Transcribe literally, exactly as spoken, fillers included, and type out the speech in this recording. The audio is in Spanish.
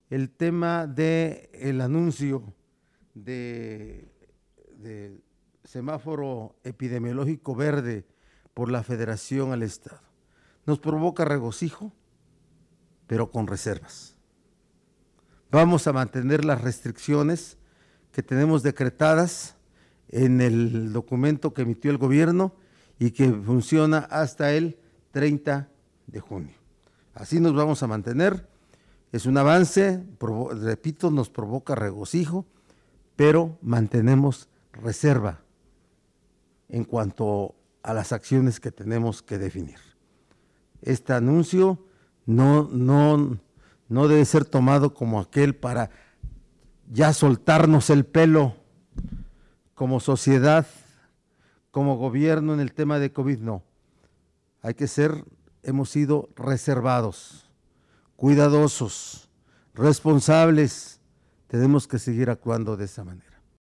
el tema del anuncio de, de semáforo epidemiológico verde por la Federación al Estado. Nos provoca regocijo, pero con reservas. Vamos a mantener las restricciones que tenemos decretadas en el documento que emitió el gobierno y que funciona hasta el treinta de junio. Así nos vamos a mantener. Es un avance, provo- repito, nos provoca regocijo, pero mantenemos reserva en cuanto a las acciones que tenemos que definir. Este anuncio no, no, no debe ser tomado como aquel para ya soltarnos el pelo como sociedad, como gobierno en el tema de COVID, no. Hay que ser, hemos sido reservados, cuidadosos, responsables. Tenemos que seguir actuando de esa manera.